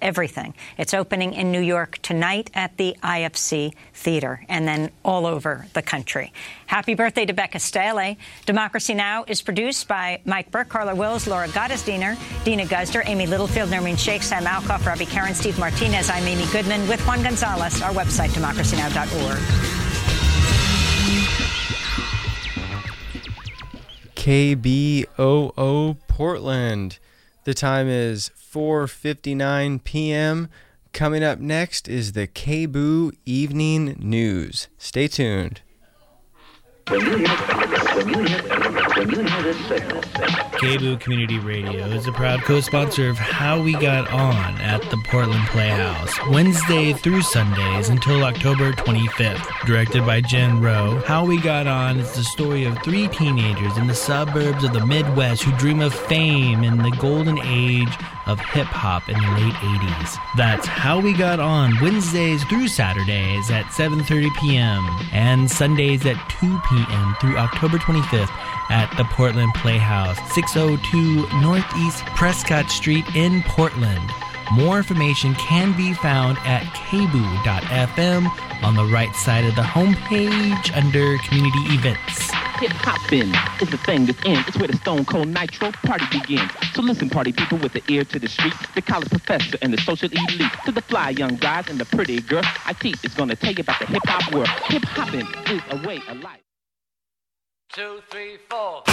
everything. It's opening in New York tonight at the IFC Theater and then all over the country. Happy birthday to Becca Staley. Democracy Now! Is produced by Mike Burke, Carla Wills, Laura Gottesdiener, Dina Guzder, Amy Littlefield, Nermeen Sheikh, Sam Alcoff, Robbie Karen, Steve Martinez. I'm Amy Goodman with Juan Gonzalez. Our website, democracynow.org. KBOO Portland. The time is 4:59 p.m. Coming up next is the KBOO Evening News. Stay tuned. KBOO Community Radio is a proud co-sponsor of How We Got On at the Portland Playhouse, Wednesday through Sundays until October 25th. Directed by Jen Rowe, How We Got On is the story of 3 teenagers in the suburbs of the Midwest who dream of fame in the golden age of hip-hop in the late 80s. That's How We Got On, Wednesdays through Saturdays at 7:30 p.m. and Sundays at 2 p.m. through October 25th at the Portland Playhouse, 602 Northeast Prescott Street in Portland. More information can be found at kboo.fm on the right side of the homepage under Community Events. Hip-hopping is the thing that's in. It's where the Stone Cold Nitro party begins. So listen, party people, with the ear to the street, the college professor and the social elite, to the fly young guys and the pretty girl I teach is going to tell you about the hip-hop world. Hip-hopping is a way of life. 2, 3, 4.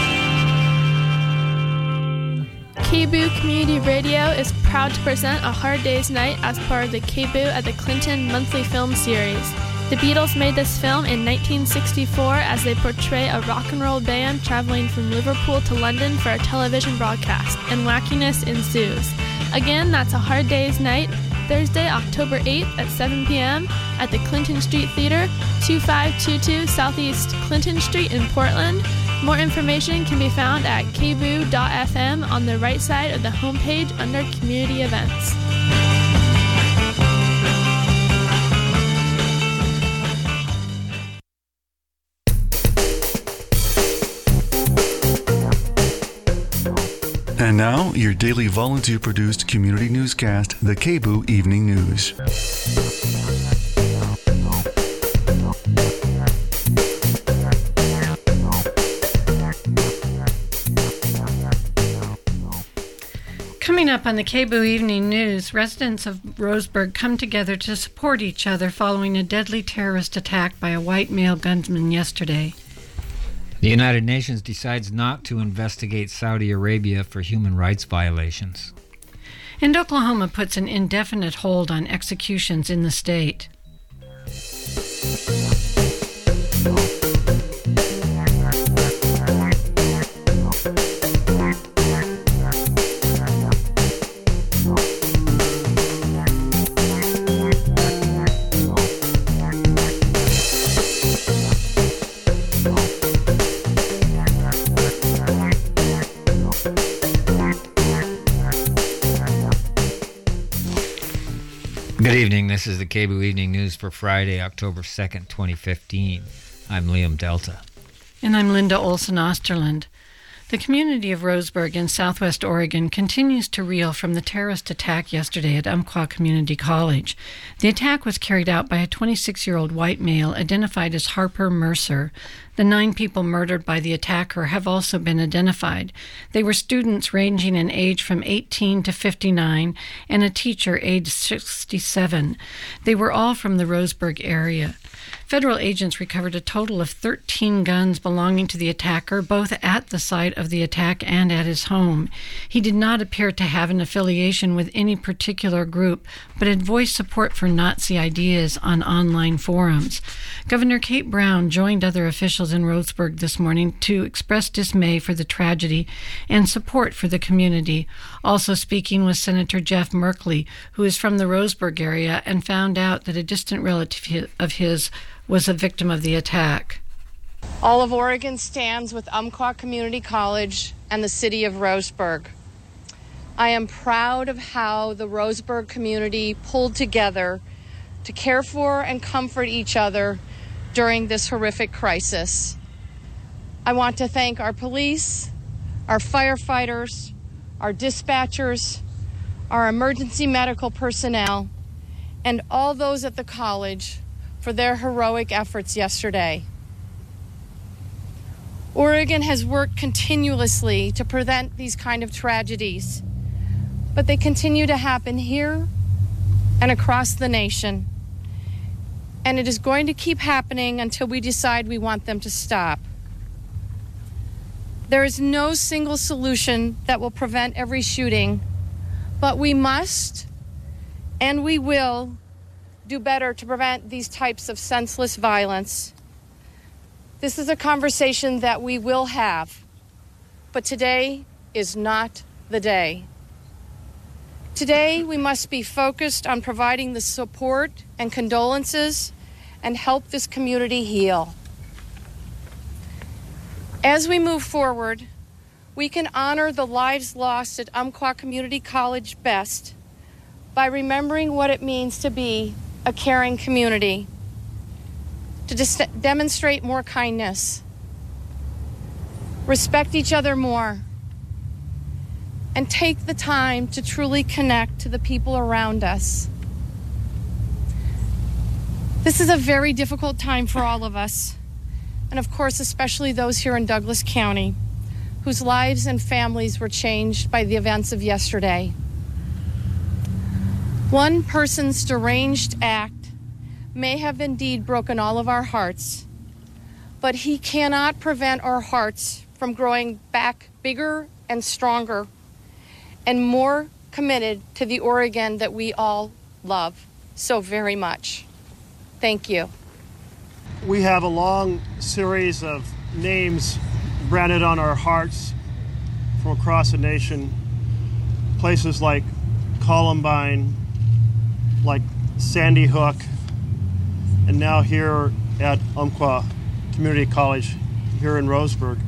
KBOO Community Radio is proud to present A Hard Day's Night as part of the KBOO at the Clinton Monthly Film Series. The Beatles made this film in 1964 as they portray a rock and roll band traveling from Liverpool to London for a television broadcast, and wackiness ensues. Again, that's A Hard Day's Night, Thursday, October 8th at 7 p.m. at the Clinton Street Theater, 2522 Southeast Clinton Street in Portland. More information can be found at kboo.fm on the right side of the homepage under Community Events. And now, your daily volunteer-produced community newscast, the KBOO Evening News. Coming up on the KBOO Evening News, residents of Roseburg come together to support each other following a deadly terrorist attack by a white male gunman yesterday. The United Nations decides not to investigate Saudi Arabia for human rights violations. And Oklahoma puts an indefinite hold on executions in the state. Good evening. This is the KBOO Evening News for Friday, October 2nd, 2015. I'm Liam Delta. And I'm Linda Olson Osterland. The community of Roseburg in southwest Oregon continues to reel from the terrorist attack yesterday at Umpqua Community College. The attack was carried out by a 26-year-old white male identified as Harper Mercer. The 9 people murdered by the attacker have also been identified. They were students ranging in age from 18 to 59 and a teacher aged 67. They were all from the Roseburg area. Federal agents recovered a total of 13 guns belonging to the attacker, both at the site of the attack and at his home. He did not appear to have an affiliation with any particular group, but had voiced support for Nazi ideas on online forums. Governor Kate Brown joined other officials in Roseburg this morning to express dismay for the tragedy and support for the community. Also speaking was Senator Jeff Merkley, who is from the Roseburg area and found out that a distant relative of his was a victim of the attack. All of Oregon stands with Umpqua Community College and the city of Roseburg. I am proud of how the Roseburg community pulled together to care for and comfort each other during this horrific crisis. I want to thank our police, our firefighters, our dispatchers, our emergency medical personnel, and all those at the college for their heroic efforts yesterday. Oregon has worked continuously to prevent these kind of tragedies, but they continue to happen here and across the nation. And it is going to keep happening until we decide we want them to stop. There is no single solution that will prevent every shooting, but we must and we will do better to prevent these types of senseless violence. This is a conversation that we will have, but today is not the day. Today, we must be focused on providing the support and condolences and help this community heal. As we move forward, we can honor the lives lost at Umpqua Community College best by remembering what it means to be a caring community, to demonstrate more kindness, respect each other more, and take the time to truly connect to the people around us. This is a very difficult time for all of us, and of course, especially those here in Douglas County, whose lives and families were changed by the events of yesterday. One person's deranged act may have indeed broken all of our hearts, but he cannot prevent our hearts from growing back bigger and stronger and more committed to the Oregon that we all love so very much. Thank you. We have a long series of names branded on our hearts from across the nation. Places like Columbine, like Sandy Hook, and now here at Umpqua Community College here in Roseburg.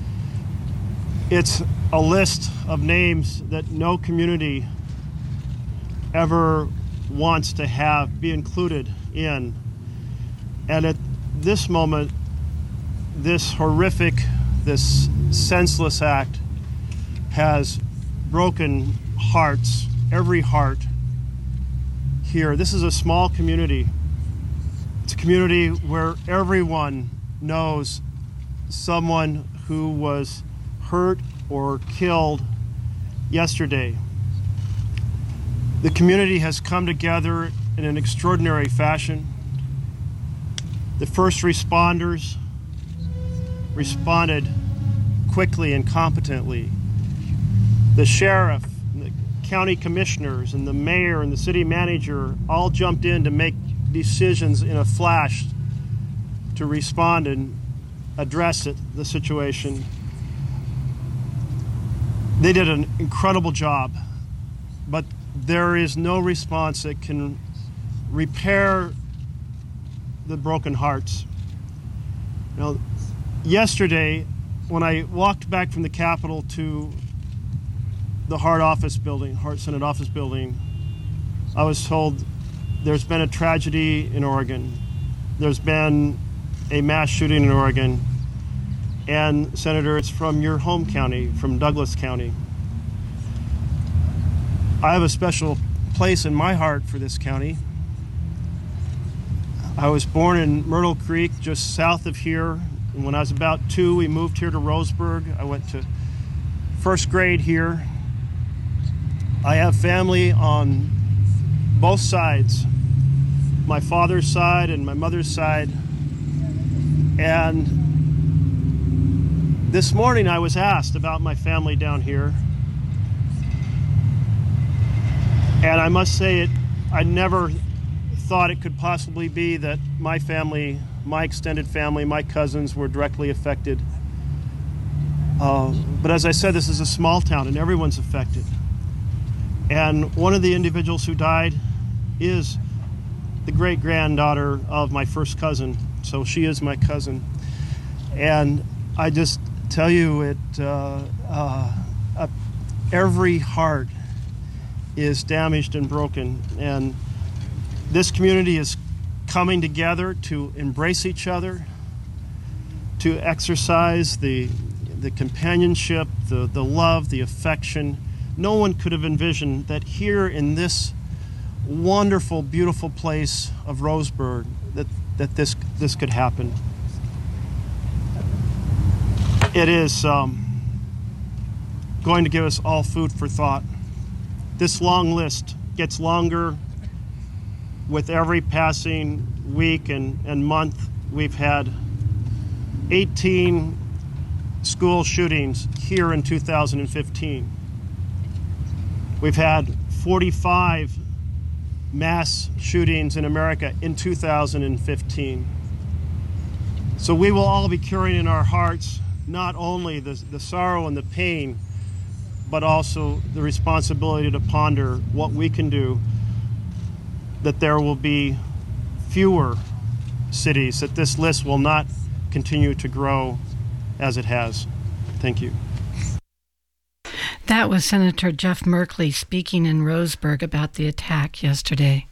It's a list of names that no community ever wants to be included in. And at this moment, this horrific, this senseless act has broken hearts, every heart here. This is a small community. It's a community where everyone knows someone who was hurt or killed yesterday. The community has come together in an extraordinary fashion. The first responders responded quickly and competently. The sheriff, and the county commissioners, and the mayor and the city manager all jumped in to make decisions in a flash to respond and address the situation. They did an incredible job, but there is no response that can repair the broken hearts. You know, yesterday, when I walked back from the Capitol to the Hart Senate office building, I was told there's been a tragedy in Oregon. There's been a mass shooting in Oregon. And Senator, it's from your home county, from Douglas County. I have a special place in my heart for this county. I was born in Myrtle Creek, just south of here. And when I was about 2, we moved here to Roseburg. I went to first grade here. I have family on both sides, my father's side and my mother's side. And this morning I was asked about my family down here. And I must say I never thought it could possibly be that my family, my extended family, my cousins were directly affected. But as I said, this is a small town and everyone's affected. And one of the individuals who died is the great-granddaughter of my first cousin. So she is my cousin. And I just tell you, every heart is damaged and broken. And this community is coming together to embrace each other, to exercise the companionship, the love, the affection, no one could have envisioned that here in this wonderful, beautiful place of Roseburg that this could happen. It is going to give us all food for thought. This long list gets longer with every passing week and month. We've had 18 school shootings here in 2015. We've had 45 mass shootings in America in 2015. So we will all be carrying in our hearts not only the sorrow and the pain, but also the responsibility to ponder what we can do, that there will be fewer cities, that this list will not continue to grow as it has. Thank you. That was Senator Jeff Merkley speaking in Roseburg about the attack yesterday.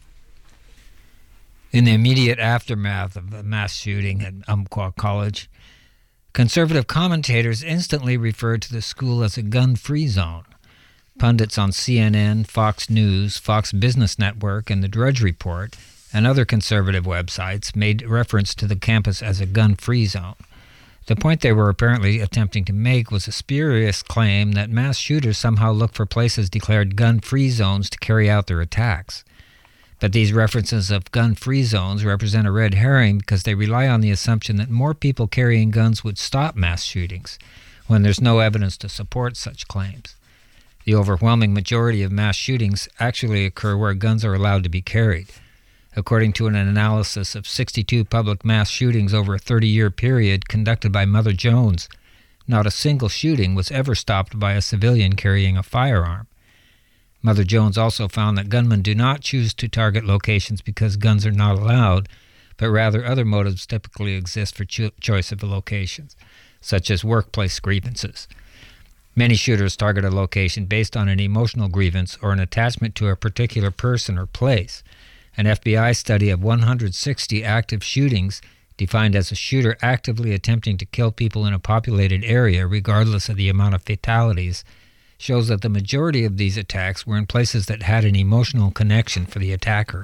In the immediate aftermath of the mass shooting at Umpqua College, conservative commentators instantly referred to the school as a gun-free zone. Pundits on CNN, Fox News, Fox Business Network, and the Drudge Report, and other conservative websites made reference to the campus as a gun-free zone. The point they were apparently attempting to make was a spurious claim that mass shooters somehow look for places declared gun-free zones to carry out their attacks. But these references of gun-free zones represent a red herring because they rely on the assumption that more people carrying guns would stop mass shootings, when there's no evidence to support such claims. The overwhelming majority of mass shootings actually occur where guns are allowed to be carried. According to an analysis of 62 public mass shootings over a 30-year period conducted by Mother Jones, not a single shooting was ever stopped by a civilian carrying a firearm. Mother Jones also found that gunmen do not choose to target locations because guns are not allowed, but rather other motives typically exist for choice of locations, such as workplace grievances. Many shooters target a location based on an emotional grievance or an attachment to a particular person or place. An FBI study of 160 active shootings, defined as a shooter actively attempting to kill people in a populated area regardless of the amount of fatalities, shows that the majority of these attacks were in places that had an emotional connection for the attacker.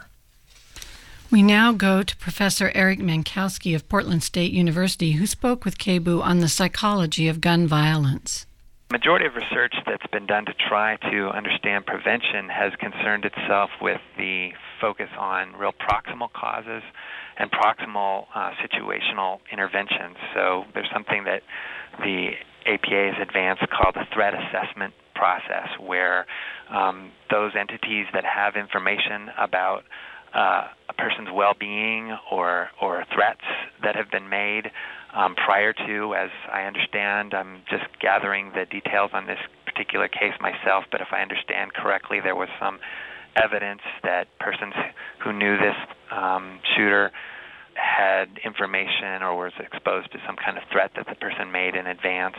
We now go to Professor Eric Mankowski of Portland State University, who spoke with KBOO on the psychology of gun violence. The majority of research that's been done to try to understand prevention has concerned itself with the focus on real proximal causes and proximal situational interventions. So there's something that the APA has advanced called the threat assessment process, where those entities that have information about a person's well-being or threats that have been made prior to, as I understand, I'm just gathering the details on this particular case myself, but if I understand correctly, there was some evidence that persons who knew this shooter had information or was exposed to some kind of threat that the person made in advance.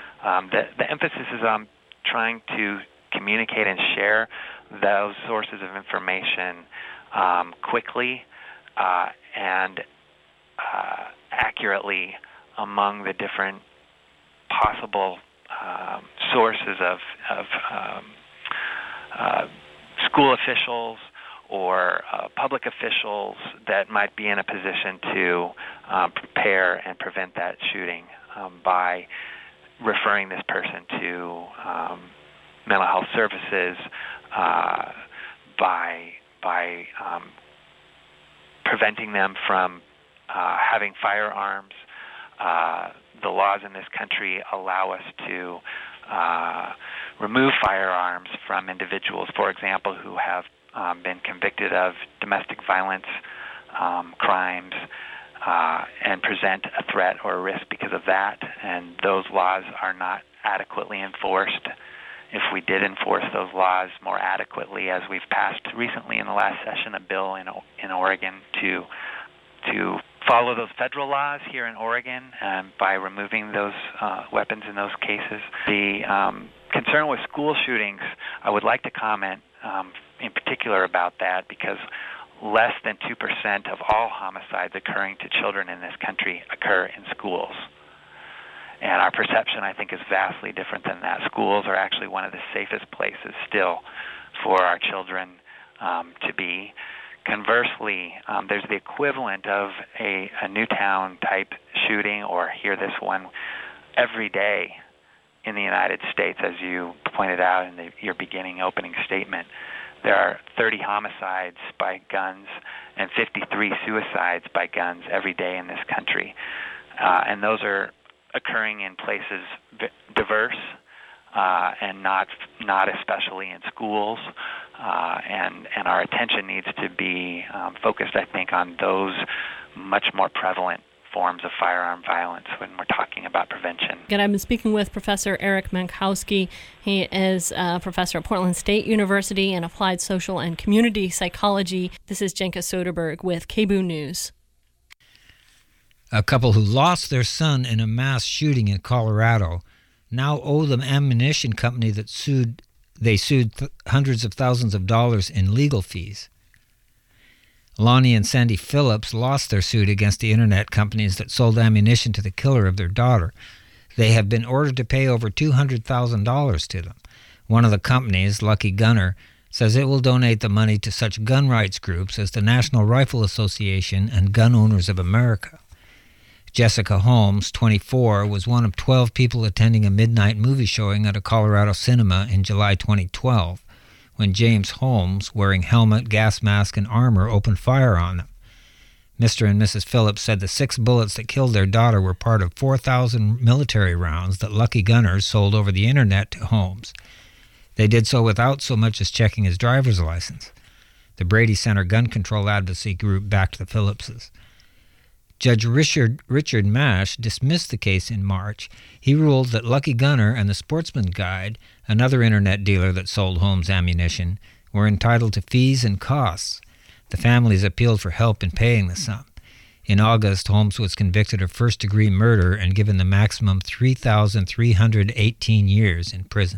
The emphasis is on trying to communicate and share those sources of information quickly and accurately among the different possible sources of school officials or public officials that might be in a position to prepare and prevent that shooting by referring this person to mental health services, by preventing them from having firearms. The laws in this country allow us to remove firearms from individuals, for example, who have been convicted of domestic violence crimes and present a threat or a risk because of that, and those laws are not adequately enforced. If we did enforce those laws more adequately, as we've passed recently in the last session a bill in Oregon to follow those federal laws here in Oregon by removing those weapons in those cases. The concern with school shootings, I would like to comment in particular about that, because less than 2% of all homicides occurring to children in this country occur in schools. And our perception, I think, is vastly different than that. Schools are actually one of the safest places still for our children to be. Conversely, there's the equivalent of a Newtown-type shooting, or hear this one, every day in the United States, as you pointed out in your beginning opening statement. There are 30 homicides by guns and 53 suicides by guns every day in this country. And those are occurring in places diverse and not especially in schools. And our attention needs to be focused, I think, on those much more prevalent forms of firearm violence when we're talking about prevention. Again, I've been speaking with Professor Eric Mankowski. He is a professor at Portland State University in Applied Social and Community Psychology. This is Jenka Soderberg with KBOO News. A couple who lost their son in a mass shooting in Colorado now owe the ammunition company that sued hundreds of thousands of dollars in legal fees. Lonnie and Sandy Phillips lost their suit against the internet companies that sold ammunition to the killer of their daughter. They have been ordered to pay over $200,000 to them. One of the companies, Lucky Gunner, says it will donate the money to such gun rights groups as the National Rifle Association and Gun Owners of America. Jessica Holmes, 24, was one of 12 people attending a midnight movie showing at a Colorado cinema in July 2012. When James Holmes, wearing helmet, gas mask, and armor, opened fire on them. Mr. and Mrs. Phillips said the 6 bullets that killed their daughter were part of 4,000 military rounds that Lucky Gunners sold over the internet to Holmes. They did so without so much as checking his driver's license. The Brady Center gun control advocacy group backed the Phillipses. Judge Richard Mash dismissed the case in March. He ruled that Lucky Gunner and the Sportsman Guide, another internet dealer that sold Holmes ammunition, were entitled to fees and costs. The families appealed for help in paying the sum. In August, Holmes was convicted of first-degree murder and given the maximum 3,318 years in prison.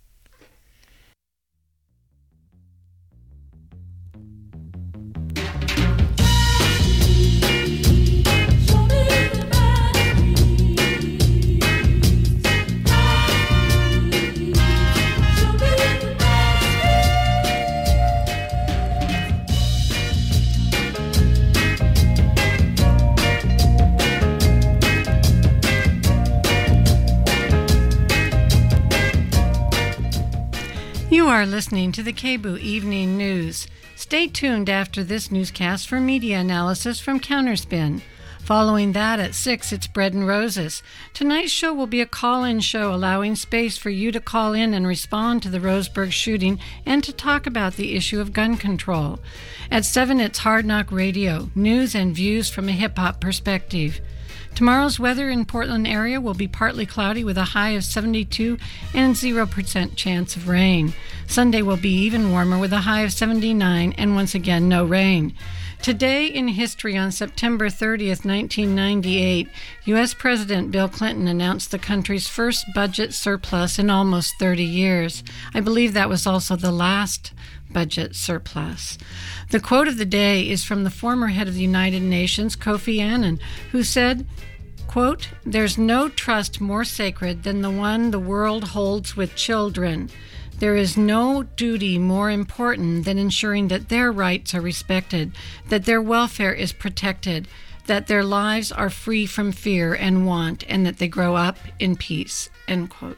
You are listening to the KBOO Evening News. Stay tuned after this newscast for media analysis from Counterspin. Following that at 6, it's Bread and Roses. Tonight's show will be a call-in show allowing space for you to call in and respond to the Roseburg shooting and to talk about the issue of gun control. At 7, it's Hard Knock Radio, news and views from a hip-hop perspective. Tomorrow's weather in Portland area will be partly cloudy with a high of 72 and 0% chance of rain. Sunday will be even warmer with a high of 79 and once again no rain. Today in history, on September 30th, 1998, U.S. President Bill Clinton announced the country's first budget surplus in almost 30 years. I believe that was also the last budget surplus. The quote of the day is from the former head of the United Nations, Kofi Annan, who said, quote, "There's no trust more sacred than the one the world holds with children. There is no duty more important than ensuring that their rights are respected, that their welfare is protected, that their lives are free from fear and want, and that they grow up in peace," end quote.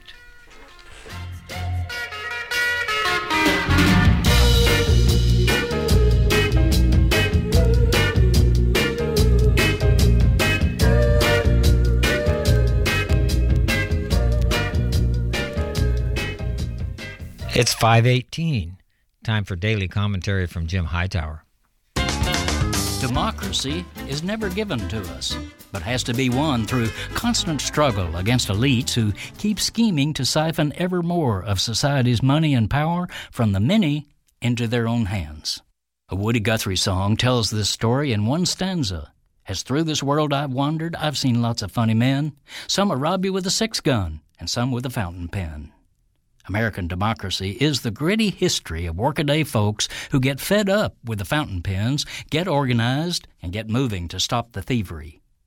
It's 5:18. Time for daily commentary from Jim Hightower. Democracy is never given to us, but has to be won through constant struggle against elites who keep scheming to siphon ever more of society's money and power from the many into their own hands. A Woody Guthrie song tells this story in one stanza. As through this world I've wandered, I've seen lots of funny men. Some will rob you with a 6-gun, and some with a fountain pen. American democracy is the gritty history of workaday folks who get fed up with the fountain pens, get organized, and get moving to stop the thievery.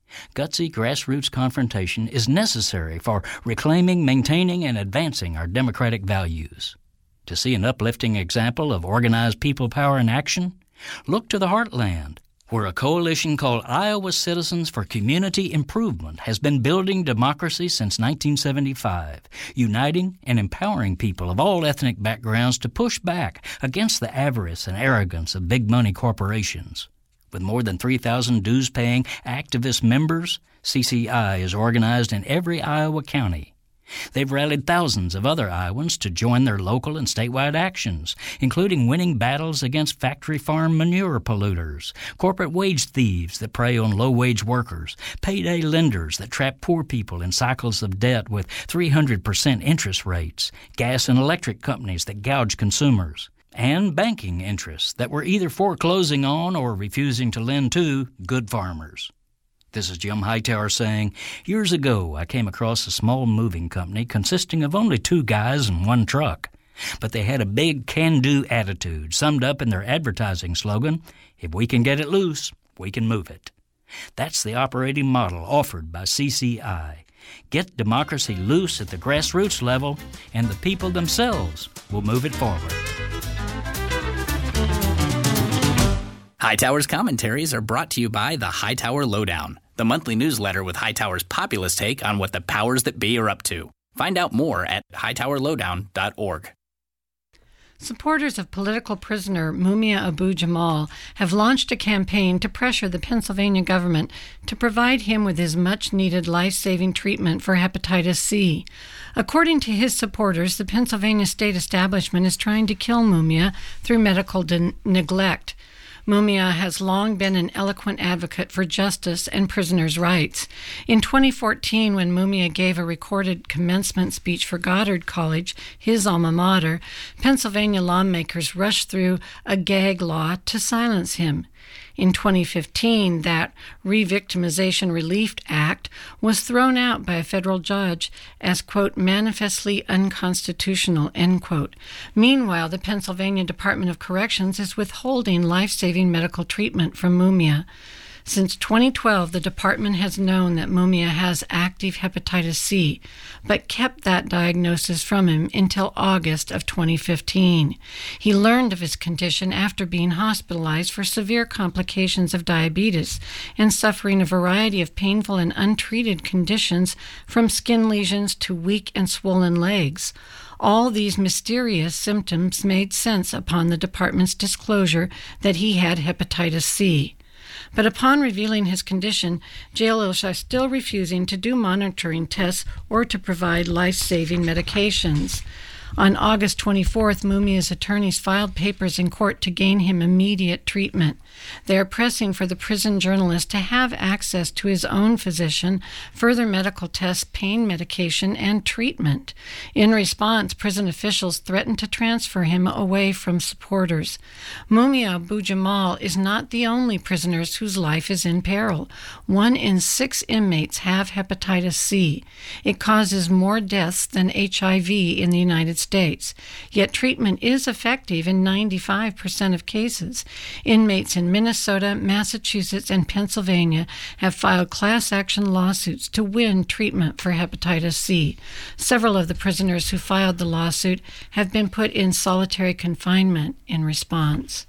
Gutsy grassroots confrontation is necessary for reclaiming, maintaining, and advancing our democratic values. To see an uplifting example of organized people power in action, look to the Heartland, where a coalition called Iowa Citizens for Community Improvement has been building democracy since 1975, uniting and empowering people of all ethnic backgrounds to push back against the avarice and arrogance of big money corporations. With more than 3,000 dues-paying activist members, CCI is organized in every Iowa county. They've rallied thousands of other Iowans to join their local and statewide actions, including winning battles against factory farm manure polluters, corporate wage thieves that prey on low-wage workers, payday lenders that trap poor people in cycles of debt with 300% interest rates, gas and electric companies that gouge consumers, and banking interests that were either foreclosing on or refusing to lend to good farmers. This is Jim Hightower saying, years ago I came across a small moving company consisting of only 2 guys and 1 truck. But they had a big can-do attitude, summed up in their advertising slogan, if we can get it loose, we can move it. That's the operating model offered by CCI. Get democracy loose at the grassroots level, and the people themselves will move it forward. Hightower's commentaries are brought to you by the Hightower Lowdown, the monthly newsletter with Hightower's populist take on what the powers that be are up to. Find out more at hightowerlowdown.org. Supporters of political prisoner Mumia Abu-Jamal have launched a campaign to pressure the Pennsylvania government to provide him with his much-needed life-saving treatment for hepatitis C. According to his supporters, the Pennsylvania state establishment is trying to kill Mumia through medical neglect. Mumia has long been an eloquent advocate for justice and prisoners' rights. In 2014, when Mumia gave a recorded commencement speech for Goddard College, his alma mater, Pennsylvania lawmakers rushed through a gag law to silence him. In 2015, that Re-Victimization Relief Act was thrown out by a federal judge as, quote, manifestly unconstitutional, end quote. Meanwhile, the Pennsylvania Department of Corrections is withholding life-saving medical treatment from Mumia. Since 2012, the department has known that Mumia has active hepatitis C, but kept that diagnosis from him until August of 2015. He learned of his condition after being hospitalized for severe complications of diabetes and suffering a variety of painful and untreated conditions from skin lesions to weak and swollen legs. All these mysterious symptoms made sense upon the department's disclosure that he had hepatitis C. But upon revealing his condition, jailers are still refusing to do monitoring tests or to provide life-saving medications. On August 24th, Mumia's attorneys filed papers in court to gain him immediate treatment. They are pressing for the prison journalist to have access to his own physician, further medical tests, pain medication, and treatment. In response, prison officials threatened to transfer him away from supporters. Mumia Abu-Jamal is not the only prisoner whose life is in peril. 1 in 6 inmates have hepatitis C. It causes more deaths than HIV in the United States. Yet treatment is effective in 95% of cases. Inmates in Minnesota, Massachusetts, and Pennsylvania have filed class action lawsuits to win treatment for hepatitis C. Several of the prisoners who filed the lawsuit have been put in solitary confinement in response.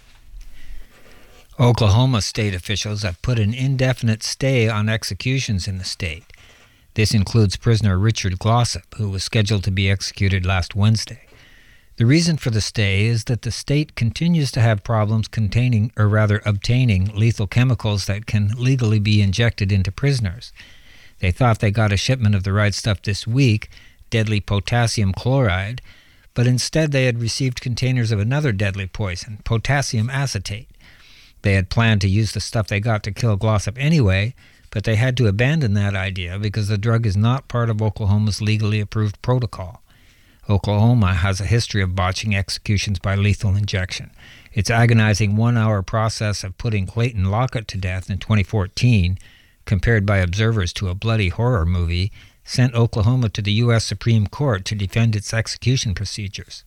Oklahoma state officials have put an indefinite stay on executions in the state. This includes prisoner Richard Glossop, who was scheduled to be executed last Wednesday. The reason for the stay is that the state continues to have problems obtaining lethal chemicals that can legally be injected into prisoners. They thought they got a shipment of the right stuff this week, deadly potassium chloride, but instead they had received containers of another deadly poison, potassium acetate. They had planned to use the stuff they got to kill Glossop anyway, but they had to abandon that idea because the drug is not part of Oklahoma's legally approved protocol. Oklahoma has a history of botching executions by lethal injection. Its agonizing 1-hour process of putting Clayton Lockett to death in 2014, compared by observers to a bloody horror movie, sent Oklahoma to the U.S. Supreme Court to defend its execution procedures.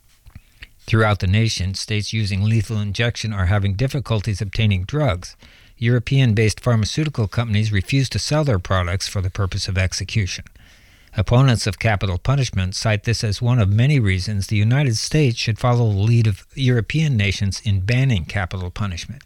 Throughout the nation, states using lethal injection are having difficulties obtaining drugs. European-based pharmaceutical companies refuse to sell their products for the purpose of execution. Opponents of capital punishment cite this as one of many reasons the United States should follow the lead of European nations in banning capital punishment.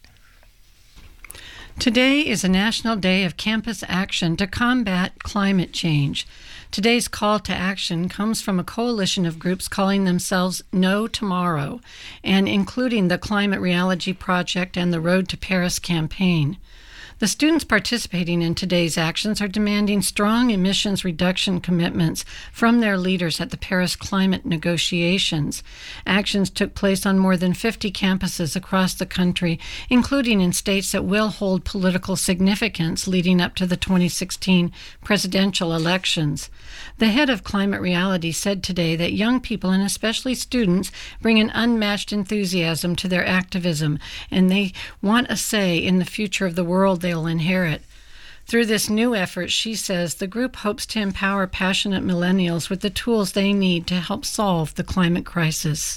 Today is a National Day of Campus Action to combat climate change. Today's call to action comes from a coalition of groups calling themselves No Tomorrow, and including the Climate Reality Project and the Road to Paris campaign. The students participating in today's actions are demanding strong emissions reduction commitments from their leaders at the Paris climate negotiations. Actions took place on more than 50 campuses across the country, including in states that will hold political significance leading up to the 2016 presidential elections. The head of Climate Reality said today that young people, and especially students, bring an unmatched enthusiasm to their activism, and they want a say in the future of the world they'll inherit. Through this new effort, she says, the group hopes to empower passionate millennials with the tools they need to help solve the climate crisis.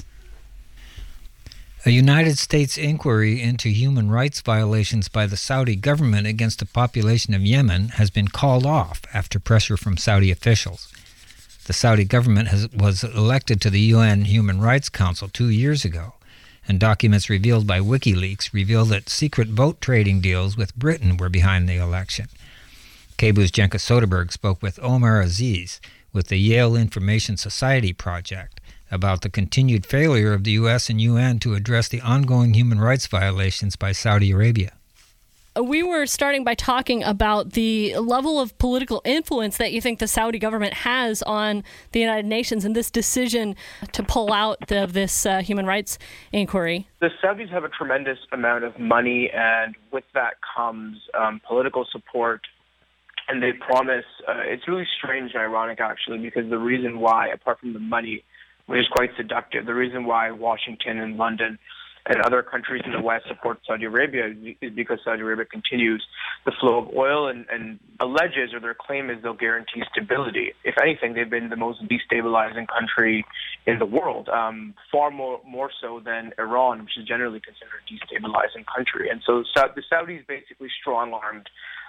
A United States inquiry into human rights violations by the Saudi government against the population of Yemen has been called off after pressure from Saudi officials. The Saudi government was elected to the UN Human Rights Council 2 years ago, and documents revealed by WikiLeaks reveal that secret vote trading deals with Britain were behind the election. KBOO's Jenka Soderberg spoke with Omar Aziz with the Yale Information Society Project about the continued failure of the U.S. and UN to address the ongoing human rights violations by Saudi Arabia. We were starting by talking about the level of political influence that you think the Saudi government has on the United Nations and this decision to pull out of this human rights inquiry. The Saudis have a tremendous amount of money, and with that comes political support. And they promise, it's really strange and ironic, actually, because the reason why, apart from the money, which is quite seductive, the reason why Washington and London and other countries in the West support Saudi Arabia is because Saudi Arabia continues the flow of oil and alleges, or their claim is, they'll guarantee stability. If anything, they've been the most destabilizing country in the world, far more so than Iran, which is generally considered a destabilizing country. And so the Saudis basically strong-armed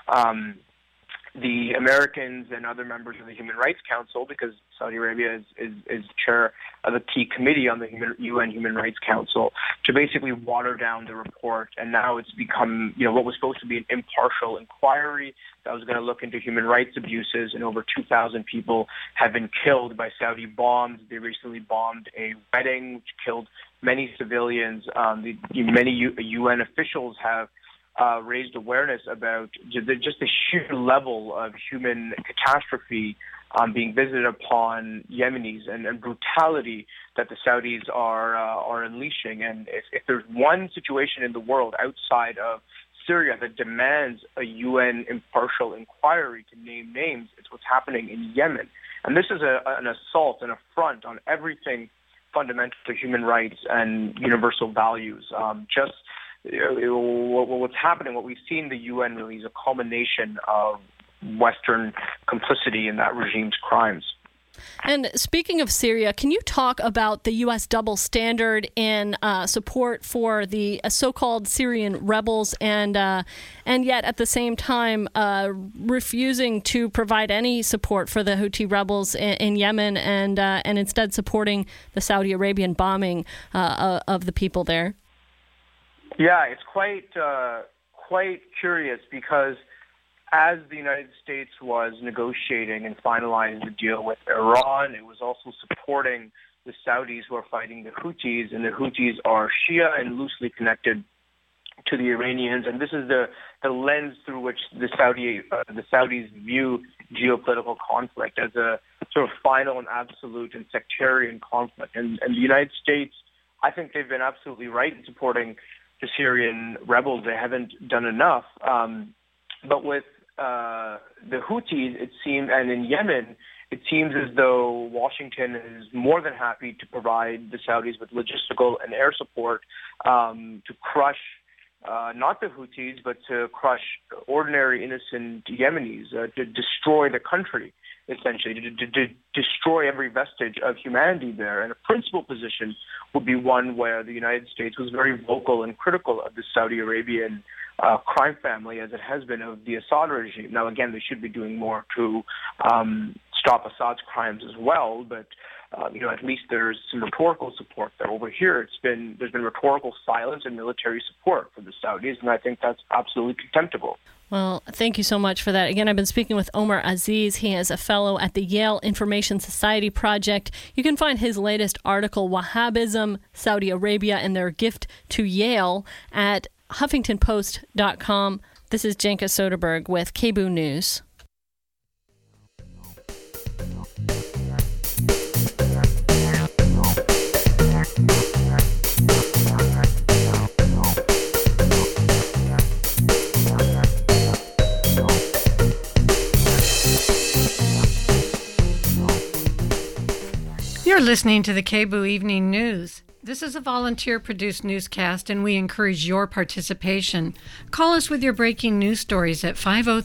the Americans and other members of the Human Rights Council, because Saudi Arabia is chair of a key committee on the UN Human Rights Council, to basically water down the report. And now it's become, what was supposed to be an impartial inquiry that was going to look into human rights abuses, and over 2,000 people have been killed by Saudi bombs. They recently bombed a wedding, which killed many civilians. Many UN officials have raised awareness about just the sheer level of human catastrophe being visited upon Yemenis and brutality that the Saudis are unleashing. And if there's one situation in the world outside of Syria that demands a UN impartial inquiry to name names, it's what's happening in Yemen. And this is an assault, an affront on everything fundamental to human rights and universal values. What's happening, what we've seen in the UN really is a culmination of Western complicity in that regime's crimes. And speaking of Syria, can you talk about the U.S. double standard in support for the so-called Syrian rebels, and yet at the same time refusing to provide any support for the Houthi rebels in Yemen, and instead supporting the Saudi Arabian bombing of the people there? Yeah, it's quite curious, because as the United States was negotiating and finalizing the deal with Iran, it was also supporting the Saudis who are fighting the Houthis, and the Houthis are Shia and loosely connected to the Iranians. And this is the lens through which the Saudis view geopolitical conflict, as a sort of final and absolute and sectarian conflict. And the United States, I think they've been absolutely right in supporting the Syrian rebels. They haven't done enough. But with the Houthis, it seems, and in Yemen, it seems as though Washington is more than happy to provide the Saudis with logistical and air support to crush not the Houthis, but to crush ordinary innocent Yemenis, to destroy the country. essentially, to destroy every vestige of humanity there. And a principled position would be one where the United States was very vocal and critical of the Saudi Arabian crime family, as it has been of the Assad regime. Now, again, they should be doing more to stop Assad's crimes as well, but at least there's some rhetorical support there. Over here, there's been rhetorical silence and military support for the Saudis, and I think that's absolutely contemptible. Well, thank you so much for that. Again, I've been speaking with Omar Aziz. He is a fellow at the Yale Information Society Project. You can find his latest article, Wahhabism, Saudi Arabia, and Their Gift to Yale, at HuffingtonPost.com. This is Jenka Soderberg with KBOO News. You're listening to the KBOO Evening News. This is a volunteer-produced newscast, and we encourage your participation. Call us with your breaking news stories at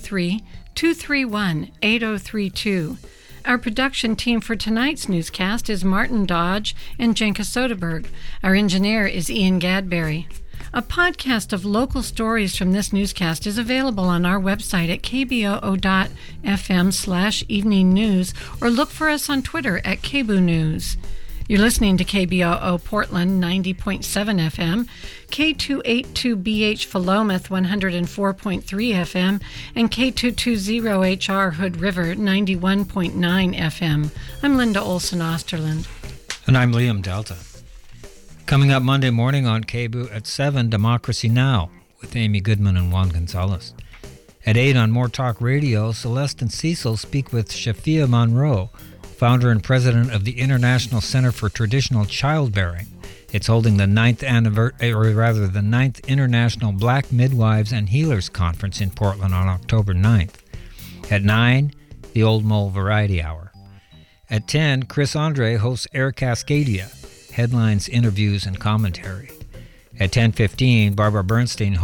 503-231-8032. Our production team for tonight's newscast is Martin Dodge and Jenka Soderberg. Our engineer is Ian Gadberry. A podcast of local stories from this newscast is available on our website at kboo.fm/evening news, or look for us on Twitter at KBOO News. You're listening to KBOO Portland 90.7 FM, K282BH Philomath 104.3 FM, and K220HR Hood River 91.9 FM. I'm Linda Olson Osterland. And I'm Liam Delta. Coming up Monday morning on KBOO at 7, Democracy Now! With Amy Goodman and Juan Gonzalez. At 8 on More Talk Radio, Celeste and Cecil speak with Shafia Monroe, founder and president of the International Center for Traditional Childbearing. It's holding the 9th International Black Midwives and Healers Conference in Portland on October 9th. At 9, the Old Mole Variety Hour. At 10, Chris Andre hosts Air Cascadia, headlines, interviews, and commentary. At 10:15, Barbara Bernstein